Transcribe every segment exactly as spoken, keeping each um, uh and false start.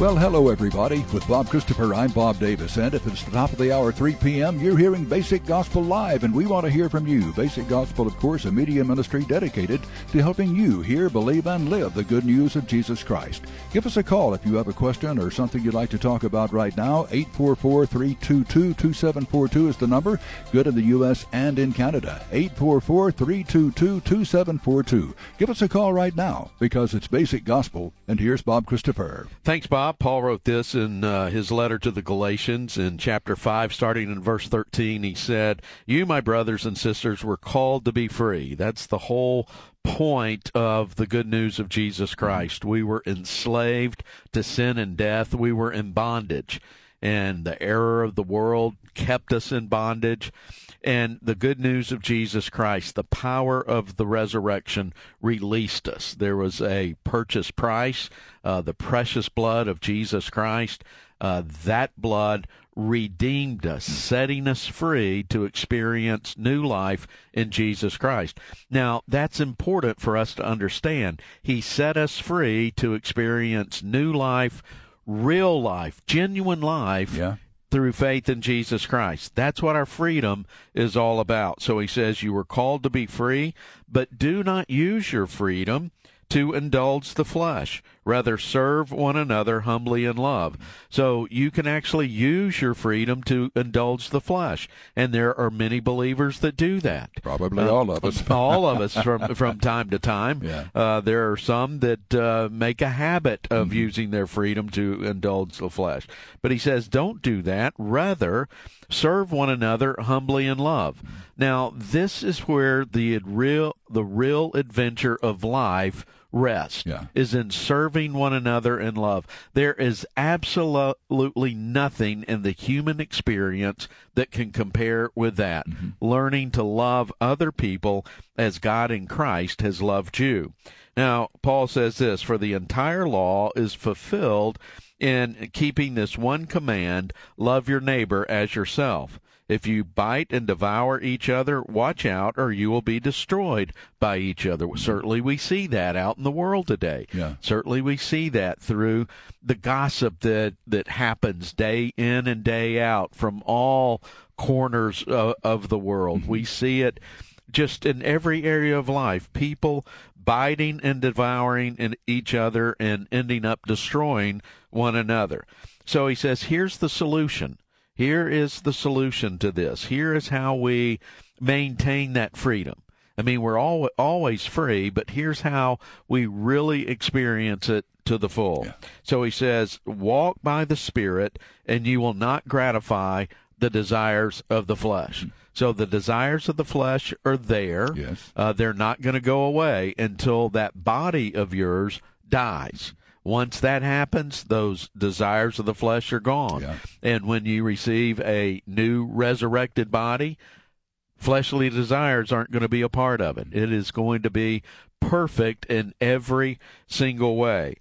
Well, hello, everybody. With Bob Christopher, I'm Bob Davis. And if it's the top of the hour, three p.m., you're hearing Basic Gospel Live, and we want to hear from you. Basic Gospel, of course, a media ministry dedicated to helping you hear, believe, and live the good news of Jesus Christ. Give us a call if you have a question or something you'd like to talk about right now. eight four four, three two two, two seven four two is the number. Good in the U S and in Canada. eight four four, three two two, two seven four two. Give us a call right now, because it's Basic Gospel. And here's Bob Christopher. Thanks, Bob. Paul wrote this in uh, his letter to the Galatians in chapter five, starting in verse thirteen. He said, "You, my brothers and sisters, were called to be free." That's the whole point of the good news of Jesus Christ. We were enslaved to sin and death. We were in bondage, and the error of the world kept us in bondage. And the good news of Jesus Christ, the power of the resurrection, released us. There was a purchase price, uh, the precious blood of Jesus Christ. Uh, that blood redeemed us, setting us free to experience new life in Jesus Christ. Now, that's important for us to understand. He set us free to experience new life, real life, genuine life, Yeah. through faith in Jesus Christ. That's what our freedom is all about. So he says, you were called to be free, but do not use your freedom to indulge the flesh. Rather, serve one another humbly in love. So you can actually use your freedom to indulge the flesh. And there are many believers that do that. Probably uh, all of us. all of us from, from time to time. Yeah. Uh, there are some that uh, make a habit of Mm-hmm. using their freedom to indulge the flesh. But he says, don't do that. Rather, serve one another humbly in love. Now, this is where the real, the real adventure of life rest, Yeah. is in serving one another in love. There is absolutely nothing in the human experience that can compare with that. Mm-hmm. Learning to love other people as God in Christ has loved you. Now, Paul says this, for the entire law is fulfilled in keeping this one command, love your neighbor as yourself. If you bite and devour each other, watch out, or you will be destroyed by each other. Certainly we see that out in the world today. Yeah. Certainly we see that through the gossip that, that happens day in and day out from all corners of, of the world. Mm-hmm. We see it just in every area of life. People biting and devouring in each other and ending up destroying one another. So he says, here's the solution. Here is the solution to this. Here is how we maintain that freedom. I mean, we're all, always free, but here's how we really experience it to the full. Yeah. So he says, walk by the Spirit, and you will not gratify the desires of the flesh. Mm-hmm. So the desires of the flesh are there. Yes. Uh, they're not going to go away until that body of yours dies. Once that happens, those desires of the flesh are gone. Yeah. And when you receive a new resurrected body, fleshly desires aren't going to be a part of it. It is going to be perfect in every single way.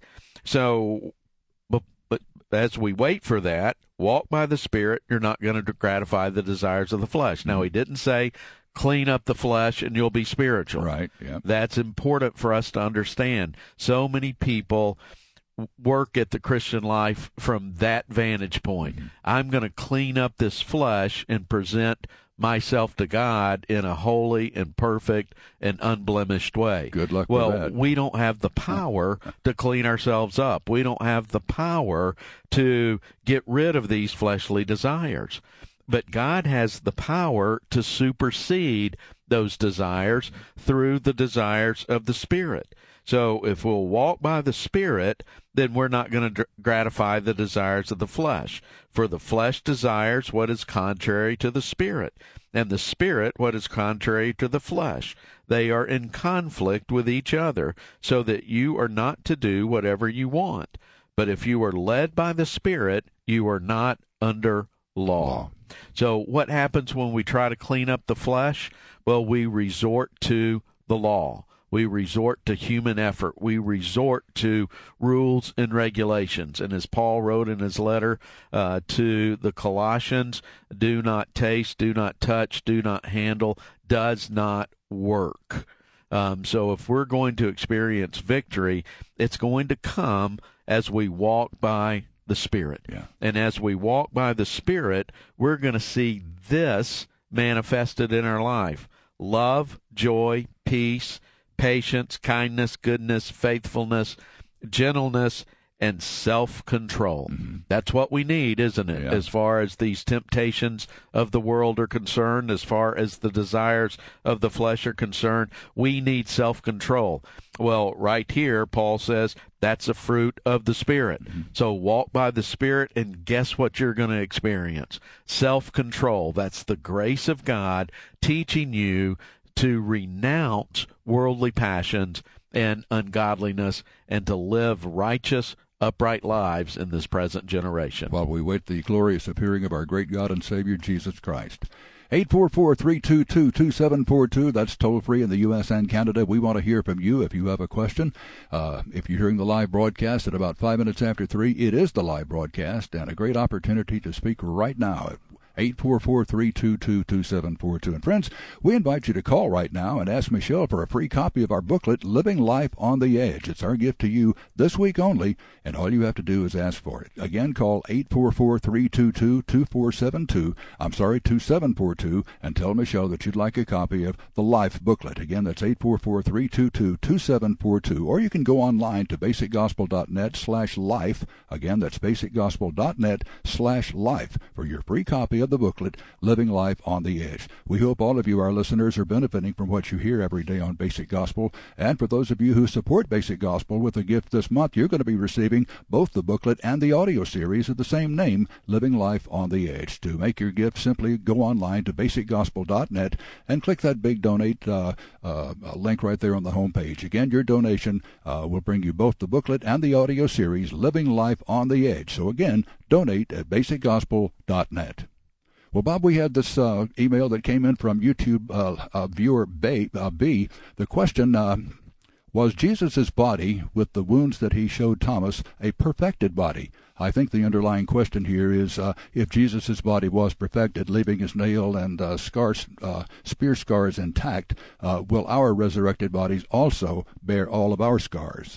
So, but, but as we wait for that, walk by the Spirit, you're not going to gratify the desires of the flesh. Now, he didn't say, clean up the flesh and you'll be spiritual. Right. Yeah. That's important for us to understand. So many people work at the Christian life from that vantage point. Mm-hmm. I'm going to clean up this flesh and present myself to God in a holy and perfect and unblemished way. Good luck well, with that. We don't have the power to clean ourselves up. We don't have the power to get rid of these fleshly desires. But God has the power to supersede those desires through the desires of the Spirit. So if we'll walk by the Spirit, then we're not going to gratify the desires of the flesh. For the flesh desires what is contrary to the Spirit, and the Spirit what is contrary to the flesh. They are in conflict with each other, so that you are not to do whatever you want. But if you are led by the Spirit, you are not under law. law. So what happens when we try to clean up the flesh? Well, we resort to the law. We resort to human effort. We resort to rules and regulations. And as Paul wrote in his letter uh, to the Colossians, do not taste, do not touch, do not handle, does not work. Um, so if we're going to experience victory, it's going to come as we walk by the Spirit. Yeah. And as we walk by the Spirit, we're going to see this manifested in our life: love, joy, peace, patience, kindness, goodness, faithfulness, gentleness, and self-control. Mm-hmm. That's what we need, isn't it? Yeah. As far as these temptations of the world are concerned, as far as the desires of the flesh are concerned, we need self-control. Well, right here, Paul says that's a fruit of the Spirit. Mm-hmm. So walk by the Spirit, and guess what you're going to experience? Self-control. That's the grace of God teaching you to renounce worldly passions and ungodliness and to live righteous, upright lives in this present generation. While we wait the glorious appearing of our great God and Savior, Jesus Christ. eight four four, three two two, two seven four two. That's toll-free in the U S and Canada. We want to hear from you if you have a question. Uh, if you're hearing the live broadcast at about five minutes after three, it is the live broadcast and a great opportunity to speak right now. eight four four, three two two, two seven four two. And friends, we invite you to call right now and ask Michelle for a free copy of our booklet, Living Life on the Edge. It's our gift to you this week only, and all you have to do is ask for it. Again, call eight four four, three two two, two four seven two. I'm sorry, two seven four two, and tell Michelle that you'd like a copy of the Life booklet. Again, that's eight four four, three two two, two seven four two. Or you can go online to basic gospel dot net slash life. Again, that's basic gospel dot net slash life for your free copy of the booklet, Living Life on the Edge. We hope all of you, our listeners, are benefiting from what you hear every day on Basic Gospel. And for those of you who support Basic Gospel with a gift this month, you're going to be receiving both the booklet and the audio series of the same name, Living Life on the Edge. To make your gift, simply go online to basic gospel dot net and click that big donate uh, uh, link right there on the home page. Again, your donation uh, will bring you both the booklet and the audio series, Living Life on the Edge. So again, donate at basic gospel dot net. Well, Bob, we had this uh, email that came in from YouTube uh, uh, viewer B. Uh, B. The question uh, was, Jesus' body, with the wounds that he showed Thomas, a perfected body? I think the underlying question here is uh, if Jesus' body was perfected, leaving his nail and uh, scars, uh, spear scars intact, uh, will our resurrected bodies also bear all of our scars?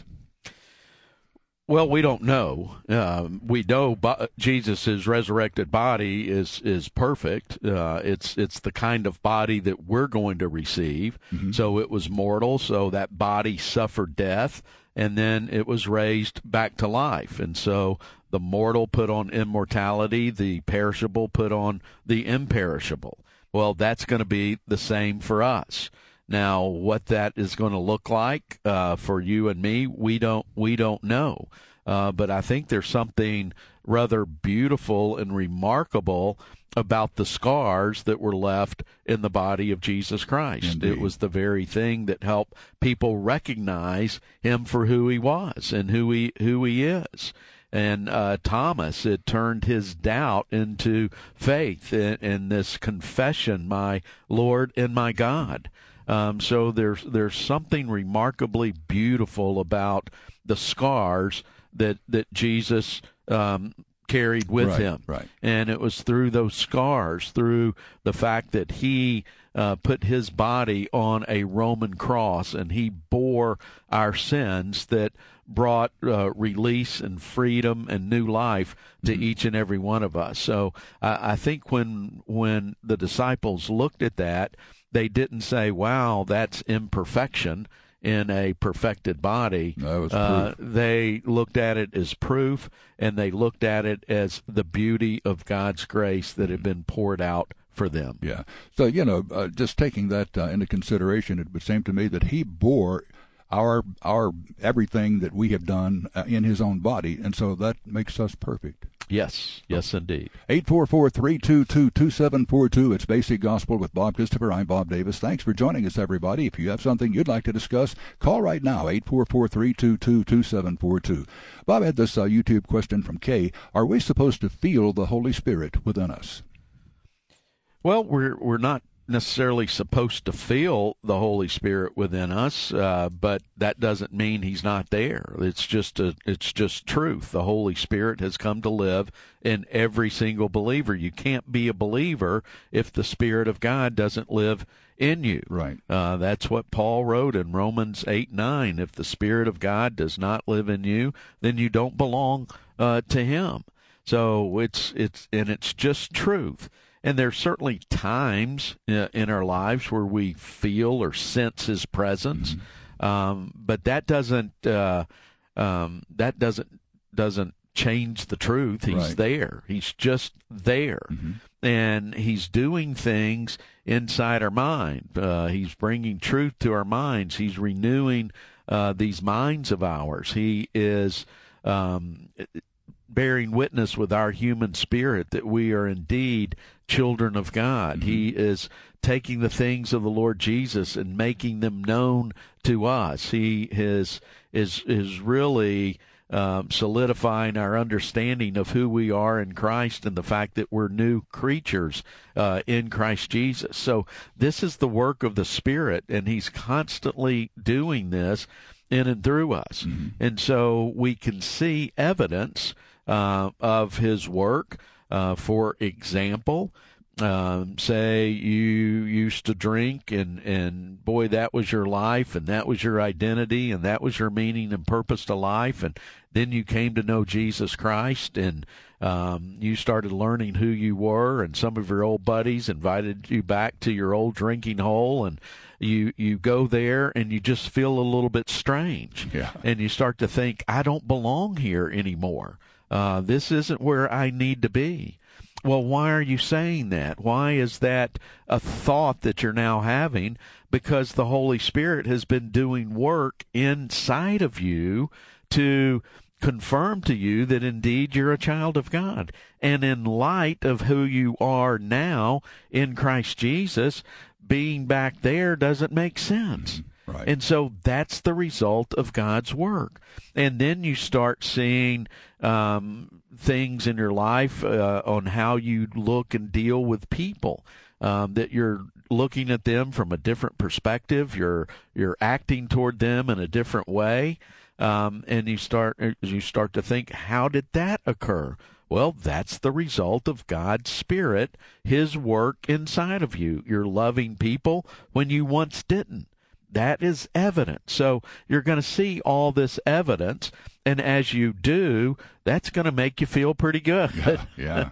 Well, we don't know. Um, we know bo- Jesus' resurrected body is is perfect. Uh, it's it's the kind of body that we're going to receive. Mm-hmm. So it was mortal. So that body suffered death, and then it was raised back to life. And so the mortal put on immortality, the perishable put on the imperishable. Well, that's going to be the same for us. Now, what that is going to look like uh, for you and me, we don't we don't know. Uh, but I think there's something rather beautiful and remarkable about the scars that were left in the body of Jesus Christ. Indeed. It was the very thing that helped people recognize him for who he was and who he who he is. And uh, Thomas, it turned his doubt into faith in, in this confession, my Lord and my God. Um, so there's there's something remarkably beautiful about the scars that that Jesus um, carried with right, him, right. And it was through those scars, through the fact that he uh, put his body on a Roman cross and he bore our sins, that brought uh, release and freedom and new life to mm-hmm. each and every one of us. So I, I think when when the disciples looked at that, they didn't say, wow, that's imperfection in a perfected body. That was uh, proof. They looked at it as proof, and they looked at it as the beauty of God's grace that had been poured out for them. Yeah. So, you know, uh, just taking that uh, into consideration, it would seem to me that he bore our our everything that we have done uh, in his own body, and so that makes us perfect. Yes, yes, indeed. eight four four, three two two, two seven four two. It's Basic Gospel with Bob Christopher. I'm Bob Davis. Thanks for joining us, everybody. If you have something you'd like to discuss, call right now, eight four four, three two two, two seven four two. Bob had this uh, YouTube question from Kay. Are we supposed to feel the Holy Spirit within us? Well, we're we're not necessarily supposed to feel the Holy Spirit within us, uh, but that doesn't mean he's not there. It's just a, it's just truth. The Holy Spirit has come to live in every single believer. You can't be a believer if the Spirit of God doesn't live in you. Right. Uh, that's what Paul wrote in Romans eight nine. If the Spirit of God does not live in you, then you don't belong uh, to Him. So it's it's and it's just truth. And there's certainly times uh, in our lives where we feel or sense His presence, mm-hmm. um, but that doesn't uh, um, that doesn't doesn't change the truth. He's right. there. He's just there, mm-hmm. and He's doing things inside our mind. Uh, he's bringing truth to our minds. He's renewing uh, these minds of ours. He is um, bearing witness with our human spirit that we are indeed children of God. Mm-hmm. He is taking the things of the Lord Jesus and making them known to us. He is is is really um, solidifying our understanding of who we are in Christ and the fact that we're new creatures uh, in Christ Jesus. So this is the work of the Spirit, and He's constantly doing this in and through us. Mm-hmm. And so we can see evidence uh, of His work. Uh, for example, um, say you used to drink and, and boy, that was your life and that was your identity and that was your meaning and purpose to life. And then you came to know Jesus Christ and um, you started learning who you were, and some of your old buddies invited you back to your old drinking hole, and you, you go there and you just feel a little bit strange. Yeah. And you start to think, I don't belong here anymore. Uh, this isn't where I need to be. Well, why are you saying that? Why is that a thought that you're now having? Because the Holy Spirit has been doing work inside of you to confirm to you that indeed you're a child of God. And in light of who you are now in Christ Jesus, being back there doesn't make sense. Right. And so that's the result of God's work. And then you start seeing um, things in your life uh, on how you look and deal with people, um, that you're looking at them from a different perspective. You're you're acting toward them in a different way, um, and you start you start to think, how did that occur? Well, that's the result of God's Spirit, His work inside of you. You're loving people when you once didn't. That is evident. So you're going to see all this evidence, and as you do, that's going to make you feel pretty good. Yeah. yeah.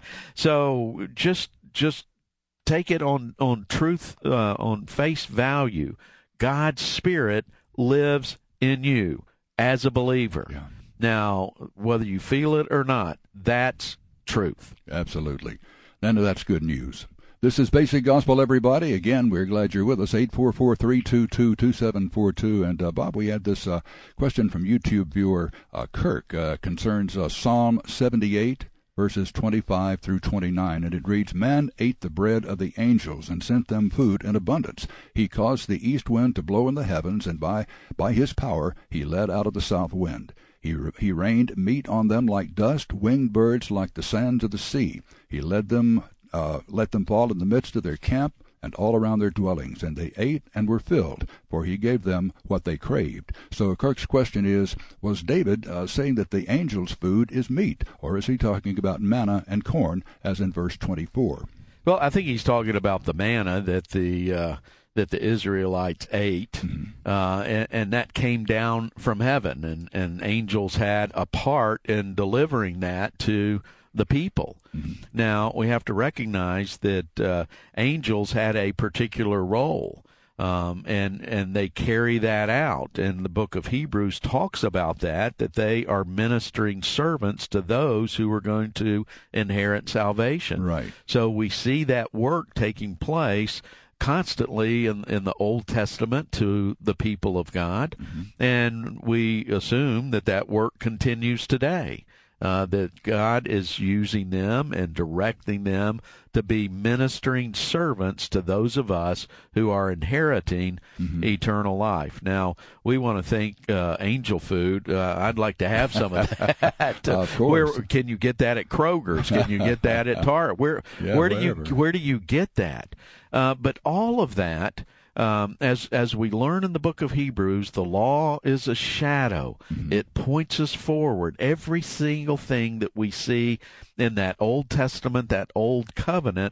So just just take it on on truth, uh, on face value. God's Spirit lives in you as a believer. Yeah. Now, whether you feel it or not, that's truth. Absolutely. And that's good news. This is Basic Gospel, everybody. Again, we're glad you're with us. eight four four, three two two, two seven four two. And, uh, Bob, we had this uh, question from YouTube viewer uh, Kirk. Uh, concerns uh, Psalm seventy-eight, verses twenty-five through twenty-nine. And it reads, Man ate the bread of the angels and sent them food in abundance. He caused the east wind to blow in the heavens, and by, by his power he led out of the south wind. He, he rained meat on them like dust, winged birds like the sands of the sea. He led them Uh, let them fall in the midst of their camp and all around their dwellings, and they ate and were filled, for he gave them what they craved. So Kirk's question is, was David uh, saying that the angels' food is meat, or is he talking about manna and corn, as in verse twenty-four? Well, I think he's talking about the manna that the uh, that the Israelites ate, mm-hmm. uh, and, and that came down from heaven, and, and angels had a part in delivering that to the people. Mm-hmm. Now, we have to recognize that uh, angels had a particular role, um, and and they carry that out. And the book of Hebrews talks about that, that they are ministering servants to those who are going to inherit salvation. Right. So we see that work taking place constantly in, in the Old Testament to the people of God, mm-hmm. and we assume that that work continues today. Uh, that God is using them and directing them to be ministering servants to those of us who are inheriting mm-hmm. eternal life. Now, we want to think uh, angel food. Uh, I'd like to have some of that. uh, of course. Where can you get that at Kroger's? Can you get that at Target? Where yeah, where do wherever. you where do you get that? Uh, but all of that. Um, as as we learn in the book of Hebrews, the law is a shadow. Mm-hmm. It points us forward. Every single thing that we see in that Old Testament, that Old Covenant,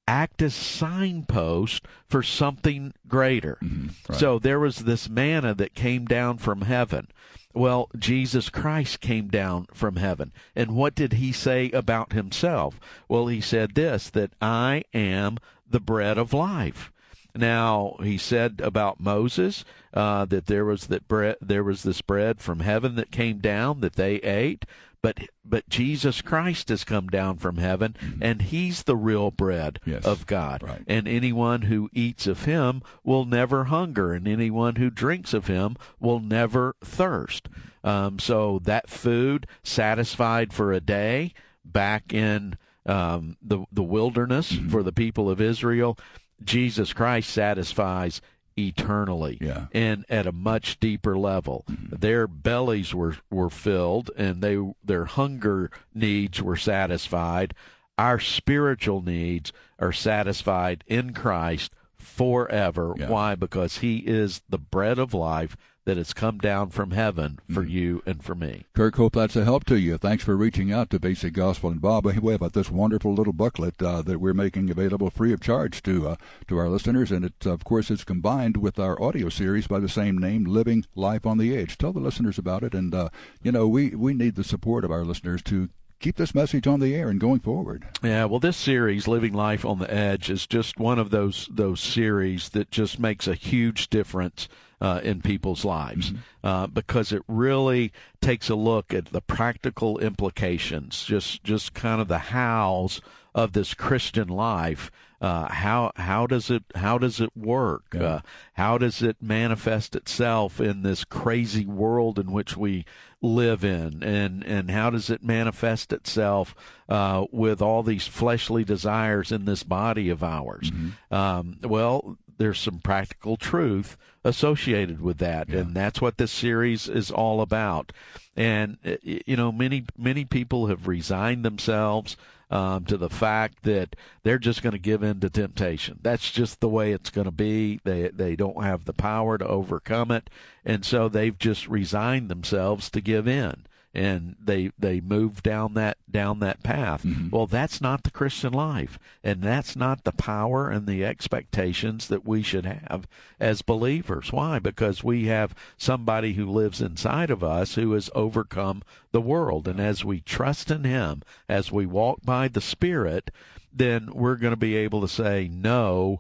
act as signposts for something greater. Mm-hmm. Right. So there was this manna that came down from heaven. Well, Jesus Christ came down from heaven. And what did he say about himself? Well, he said this, that I am the bread of life. Now, he said about Moses uh, that there was that bread, there was this bread from heaven that came down that they ate. But but Jesus Christ has come down from heaven, mm-hmm. and he's the real bread yes. of God. Right. And anyone who eats of him will never hunger, and anyone who drinks of him will never thirst. Um, so that food satisfied for a day back in um, the, the wilderness mm-hmm. for the people of Israel. Jesus Christ satisfies eternally yeah. and at a much deeper level. Mm-hmm. Their bellies were, were filled and they their hunger needs were satisfied. Our spiritual needs are satisfied in Christ forever. Yeah. Why? Because he is the bread of life that has come down from heaven for mm-hmm. you and for me. Kirk, hope that's a help to you. Thanks for reaching out to Basic Gospel. And Bob, we have this wonderful little booklet uh, that we're making available free of charge to uh, to our listeners, and it, of course, it's combined with our audio series by the same name, Living Life on the Edge. Tell the listeners about it, and uh, you know, we we need the support of our listeners to keep this message on the air and going forward. Yeah, well, this series, Living Life on the Edge, is just one of those those series that just makes a huge difference uh, in people's lives mm-hmm. uh, because it really takes a look at the practical implications, just just kind of the hows of this Christian life. Uh, how how does it how does it work? Yeah. Uh, how does it manifest itself in this crazy world in which we live in, and and how does it manifest itself uh, with all these fleshly desires in this body of ours? Mm-hmm. Um, well, there's some practical truth associated with that, yeah. and that's what this series is all about. And you know, many many people have resigned themselves Um, to the fact that they're just going to give in to temptation. That's just the way it's going to be. They they don't have the power to overcome it, and so they've just resigned themselves to give in, and they they move down that down that path. Mm-hmm. Well, that's not the Christian life, and that's not the power and the expectations that we should have as believers. Why? Because we have somebody who lives inside of us who has overcome the world, and as we trust in him, as we walk by the Spirit, then we're going to be able to say no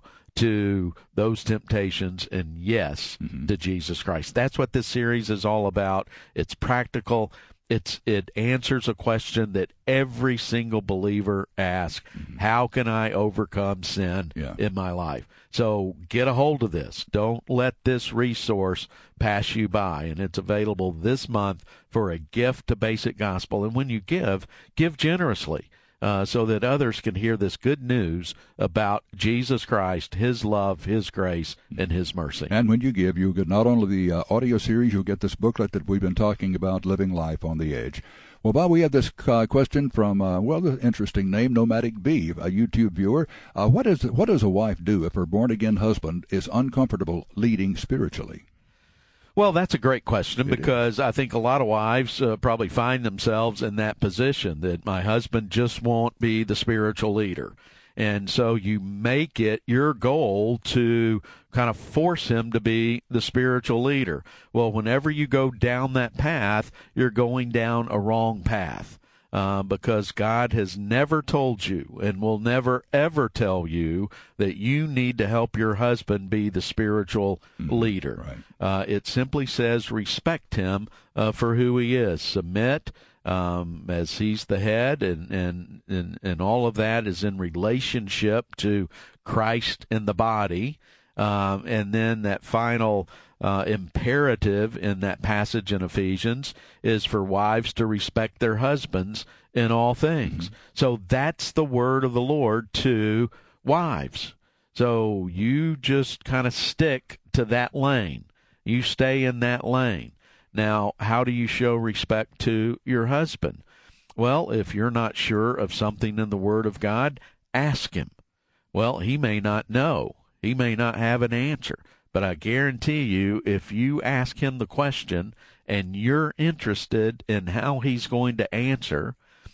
to those temptations and yes mm-hmm. to Jesus Christ. That's what this series is all about. It's practical. It's it answers a question that every single believer asks: mm-hmm. how can I overcome sin yeah. in my life? So get a hold of this. Don't let this resource pass you by. And it's available this month for a gift to Basic Gospel. And when you give, give generously. Uh, so that others can hear this good news about Jesus Christ, his love, his grace, and his mercy. And when you give, you'll get not only the uh, audio series, you'll get this booklet that we've been talking about, Living Life on the Edge. Well, Bob, we have this uh, question from, uh, well, the interesting name, Nomadic Bee, a YouTube viewer. Uh, what is what does a wife do if her born-again husband is uncomfortable leading spiritually? Well, that's a great question It because is. I think a lot of wives uh, probably find themselves in that position, that my husband just won't be the spiritual leader. And so you make it your goal to kind of force him to be the spiritual leader. Well, whenever you go down that path, you're going down a wrong path. Uh, because God has never told you and will never, ever tell you that you need to help your husband be the spiritual mm-hmm. leader. Right. Uh, it simply says respect him uh, for who he is. Submit um, as he's the head, and, and, and, and all of that is in relationship to Christ in the body. Um, and then that final uh, imperative in that passage in Ephesians is for wives to respect their husbands in all things. Mm-hmm. So that's the word of the Lord to wives. So you just kind of stick to that lane. You stay in that lane. Now, how do you show respect to your husband? Well, if you're not sure of something in the Word of God, ask him. Well, he may not know. He may not have an answer, but I guarantee you if you ask him the question and you're interested in how he's going to answer,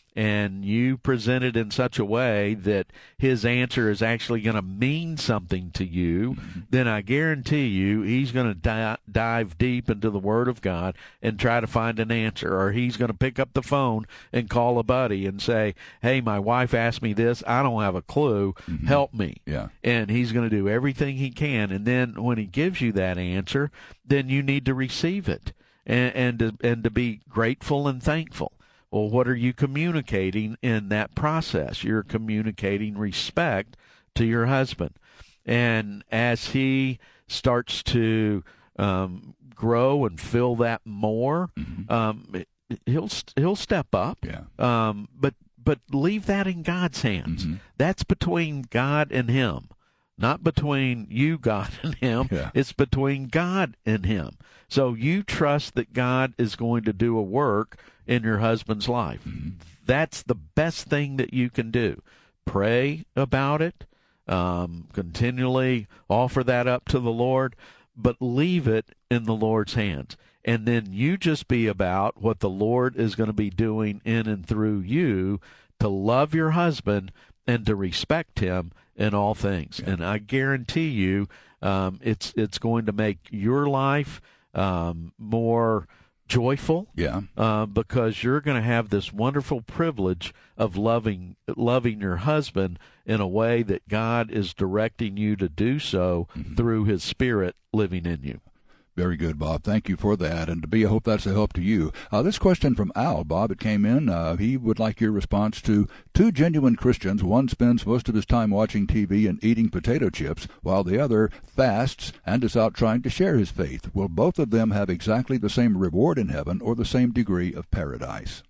and you present it in such a way that his answer is actually going to mean something to you, mm-hmm. then I guarantee you he's going to di- dive deep into the Word of God and try to find an answer, or he's going to pick up the phone and call a buddy and say, hey, my wife asked me this. I don't have a clue. Mm-hmm. Help me. Yeah. And he's going to do everything he can. And then when he gives you that answer, then you need to receive it and, and, to, and to be grateful and thankful. Well, what are you communicating in that process? You're communicating respect to your husband. And as he starts to um, grow and feel that more, mm-hmm. um, he'll he'll step up. Yeah. Um, but but leave that in God's hands. Mm-hmm. That's between God and him, not between you, God, and him. Yeah. It's between God and him. So you trust that God is going to do a work in your husband's life. Mm-hmm. That's the best thing that you can do. Pray about it, um, continually offer that up to the Lord, but leave it in the Lord's hands. And then you just be about what the Lord is going to be doing in and through you to love your husband and to respect him in all things. Yeah. And I guarantee you um, it's it's going to make your life um, more joyful, yeah, uh, because you're going to have this wonderful privilege of loving loving your husband in a way that God is directing you to do so mm-hmm. through his Spirit living in you. Very good, Bob. Thank you for that. And to be, I hope that's a help to you. Uh, this question from Al, Bob, it came in. Uh, he would like your response to two genuine Christians. One spends most of his time watching T V and eating potato chips, while the other fasts and is out trying to share his faith. Will both of them have exactly the same reward in heaven or the same degree of paradise?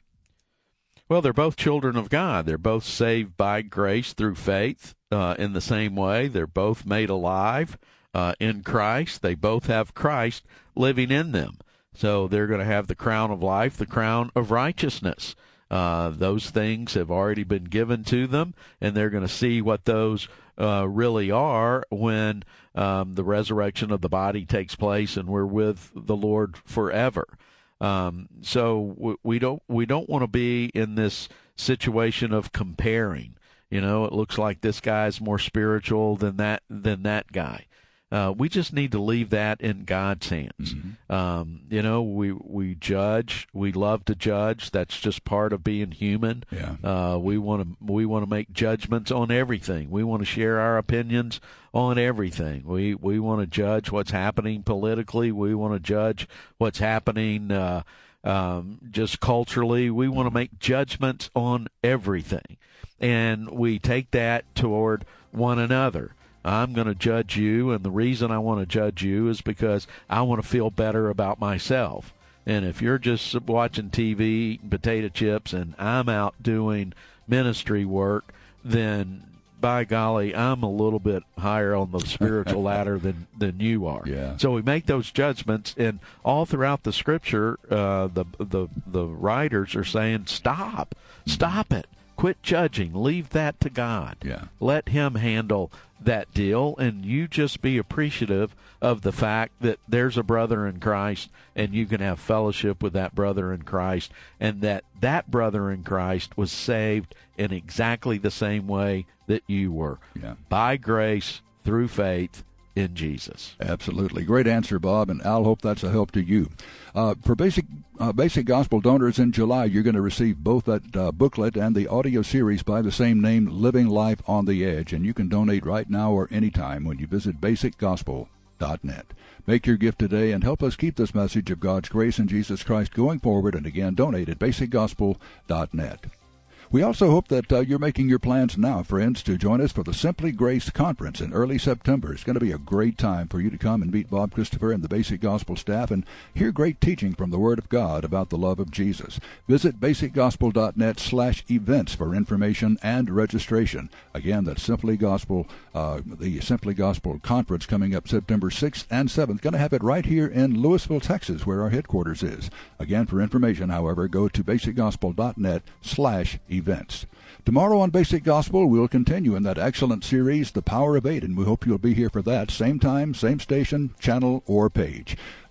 Well, they're both children of God. They're both saved by grace through faith uh, in the same way. They're both made alive Uh, in Christ. They both have Christ living in them. So they're going to have the crown of life, the crown of righteousness. Uh, those things have already been given to them, and they're going to see what those uh, really are when um, the resurrection of the body takes place and we're with the Lord forever. Um, so we don't we don't want to be in this situation of comparing. You know, it looks like this guy's more spiritual than that than that guy. Uh, we just need to leave that in God's hands. Mm-hmm. Um, you know, we we judge. We love to judge. That's just part of being human. Yeah. Uh, we want to we want to make judgments on everything. We want to share our opinions on everything. We we want to judge what's happening politically. We want to judge what's happening uh, um, just culturally. We want to make judgments on everything, and we take that toward one another. I'm going to judge you, and the reason I want to judge you is because I want to feel better about myself. And if you're just watching T V, eating potato chips, and I'm out doing ministry work, then by golly, I'm a little bit higher on the spiritual ladder than, than you are. Yeah. So we make those judgments, and all throughout the Scripture, uh, the the the writers are saying, stop, stop it. Quit judging. Leave that to God. Yeah. Let him handle that deal, and you just be appreciative of the fact that there's a brother in Christ, and you can have fellowship with that brother in Christ, and that that brother in Christ was saved in exactly the same way that you were. Yeah. By grace, through faith in Jesus. Absolutely. Great answer, Bob, and I'll hope that's a help to you. Uh, for basic uh, basic gospel donors in July, you're going to receive both that uh, booklet and the audio series by the same name, Living Life on the Edge, and you can donate right now or anytime when you visit basic gospel dot net. Make your gift today and help us keep this message of God's grace in Jesus Christ going forward, and again, donate at basic gospel dot net. We also hope that uh, you're making your plans now, friends, to join us for the Simply Grace Conference in early September. It's going to be a great time for you to come and meet Bob Christopher and the Basic Gospel staff and hear great teaching from the Word of God about the love of Jesus. Visit basic gospel dot net slash events for information and registration. Again, that's Simply Gospel, uh, the Simply Gospel Conference coming up September sixth and seventh. Going to have it right here in Lewisville, Texas, where our headquarters is. Again, for information, however, go to basic gospel dot net slash events. Events. Tomorrow on Basic Gospel, we'll continue in that excellent series, The Power of Eight, and we hope you'll be here for that. Same time, same station, channel, or page.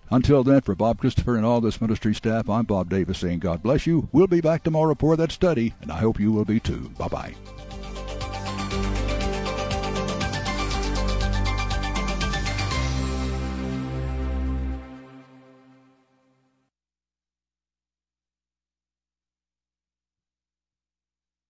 Until then, for Bob Christopher and all this ministry staff, I'm Bob Davis saying God bless you. We'll be back tomorrow for that study, and I hope you will be too. Bye-bye.